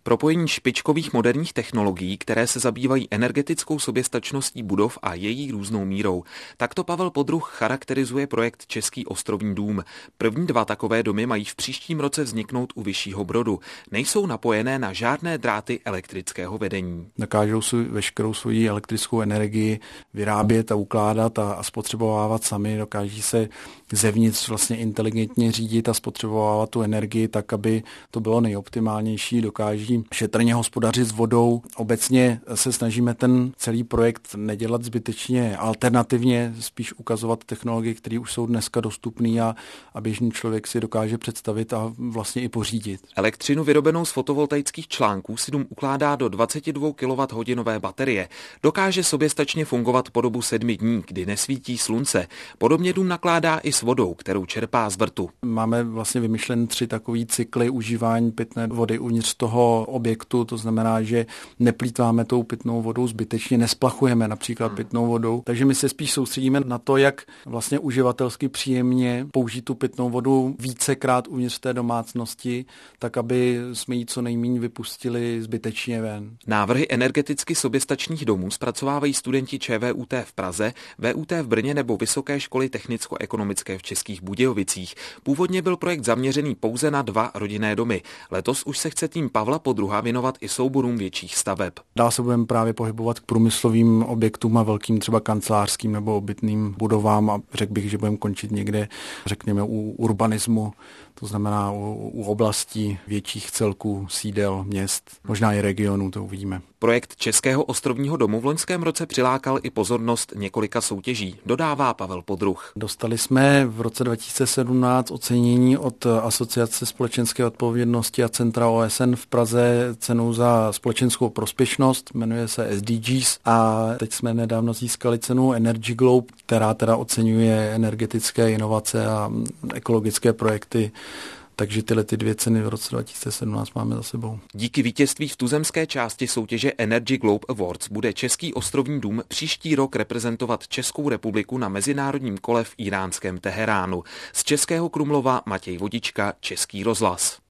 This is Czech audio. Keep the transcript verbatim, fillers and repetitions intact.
Propojení špičkových moderních technologií, které se zabývají energetickou soběstačností budov a její různou mírou. Takto Pavel Podruh charakterizuje projekt Český ostrovní dům. První dva takové domy mají v příštím roce vzniknout u Vyššího Brodu. Nejsou napojené na žádné dráty elektrického vedení. Dokážou si veškerou svoji elektrickou energii vyrábět a ukládat a, a spotřebovávat sami. Dokáží se zevnitř vlastně inteligentně řídit a spotřebovávat tu energii tak, aby to bylo nejoptimálnější. Dokáží šetrně hospodařit s vodou. Obecně se snažíme ten celý projekt nedělat zbytečně alternativně, spíš ukazovat technologie, které už jsou dneska dostupné a, a běžný člověk si dokáže představit a vlastně i pořídit. Elektřinu vyrobenou z fotovoltaických článků si dům ukládá do dvacet dva kilowatthodinové baterie. Dokáže soběstačně fungovat po dobu sedmi dní, kdy nesvítí slunce. Podobně dům nakládá i s vodou, kterou čerpá z vrtu. Máme vlastně vymyšlen tři takový cykly užívání pitné vody uvnitř toho objektu, to znamená, že neplýtváme tou pitnou vodou zbytečně, nesplachujeme například hmm. pitnou vodou, takže my se spíš soustředíme na to, jak vlastně uživatelsky příjemně použít tu pitnou vodu vícekrát uvnitř té domácnosti, tak aby jsme ji co nejméně vypustili zbytečně ven. Návrhy energeticky soběstačných domů zpracovávají studenti ČVUT v Praze, VUT v Brně nebo Vysoké školy technicko-ekonomické v Českých Budějovicích. Původně byl projekt zaměřený pouze na dva rodinné domy. Letos už se chce tým Pavla Podruha věnovat i souborům větších staveb. Dál se budeme právě pohybovat k průmyslovým objektům a velkým třeba kancelářským nebo obytným budovám a řekl bych, že budeme končit někde, řekněme, u urbanismu, to znamená u, u oblastí větších celků, sídel, měst, možná i regionů, to uvidíme. Projekt Českého ostrovního domu v loňském roce přilákal i pozornost několika soutěží, dodává Pavel Podruh. Dostali jsme v roce dva tisíce sedmnáct ocenění od Asociace společenské odpovědnosti a Centra O S N v Praze cenu za společenskou prospěšnost, jmenuje se S D Gs a teď jsme nedávno získali cenu Energy Globe, která teda oceňuje energetické inovace a ekologické projekty. Takže tyhle ty dvě ceny v roce dva tisíce sedmnáct máme za sebou. Díky vítězství v tuzemské části soutěže Energy Globe Awards bude Český ostrovní dům příští rok reprezentovat Českou republiku na mezinárodním kole v íránském Teheránu. Z Českého Krumlova Matěj Vodička, Český rozhlas.